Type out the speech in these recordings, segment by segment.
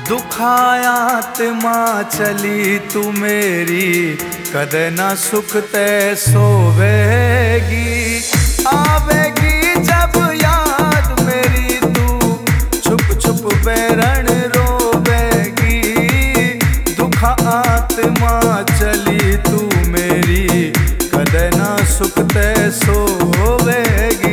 दुखायात्मा चली तू मेरी, कदे न सुख ते सोवेगी। आवेगी जब याद मेरी तू, छुप छुप बैरण रोवेगी। दुखात्मा चली तू मेरी, कदे न सुख ते सोवेगी।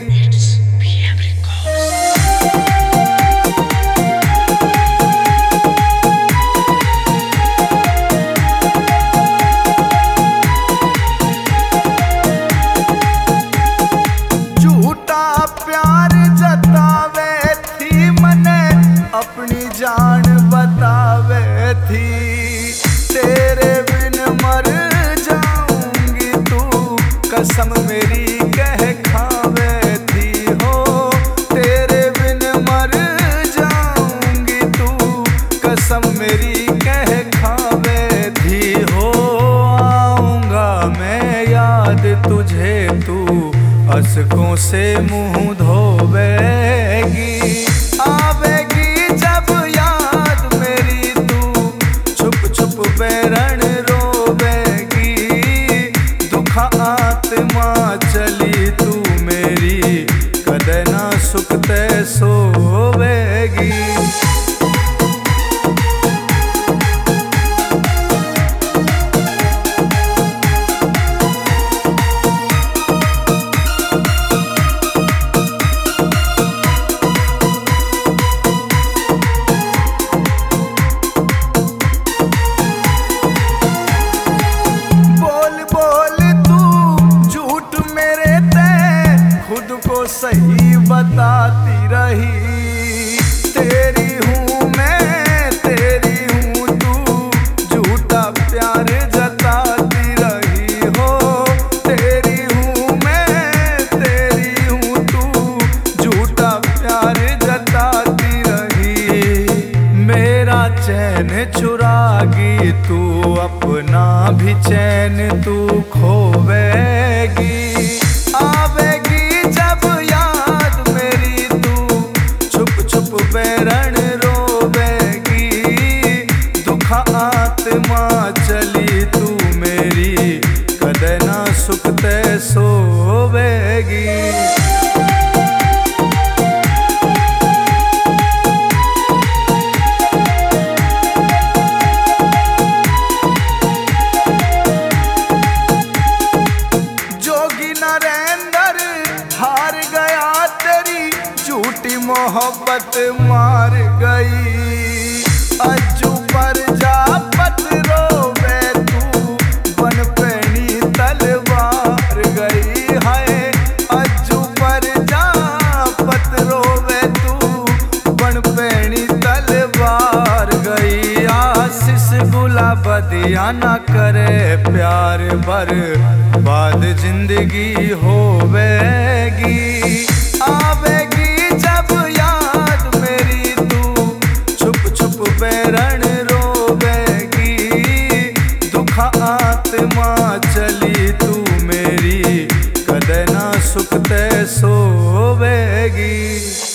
अपनी जान बतावे थी, तेरे बिन मर जाऊंगी तू कसम मेरी कह खावे थी। हो तेरे बिन मर जाऊंगी तू कसम मेरी कह खावे थी। हो आऊंगा मैं याद तुझे, तू अश्कों से मुंह धोवेगी। आवेगी जब याद मेरी तू, छुप छुप बैरण रोवेगी। दुखात्मा चली तू मेरी, कदे न सुख ते सोवेगी। सही बताती रही, तेरी हूँ मैं तेरी हूँ तू, झूठा प्यार जताती रही। हो तेरी हूँ मैं तेरी हूँ तू, झूठा प्यार जताती रही। मेरा चैन चुरागी तू, अपना भी चैन तू खोवेगी। आवेगी जब याद मेरी तू, छुप छुप बैरण रोवेगी। दुखात्मा चली तू मेरी, कदे न सुख ते सोवेगी। हार गया तेरी झूठी मोहब्बत मार गई। अज्जू पर जा पत रोवे तू, बन पैनी तलवार गई। हाय अज्जू पर जा पत रोवे तू, बन पैनी तलवार गई। आशीष गुलाब दिया ना करे प्यार भर, बाद जिंदगी होवेगी। आवेगी जब याद मेरी तू, छुप छुप बैरण रोवेगी। दुखात्मा चली तू मेरी, कदे न सुख ते सोवेगी।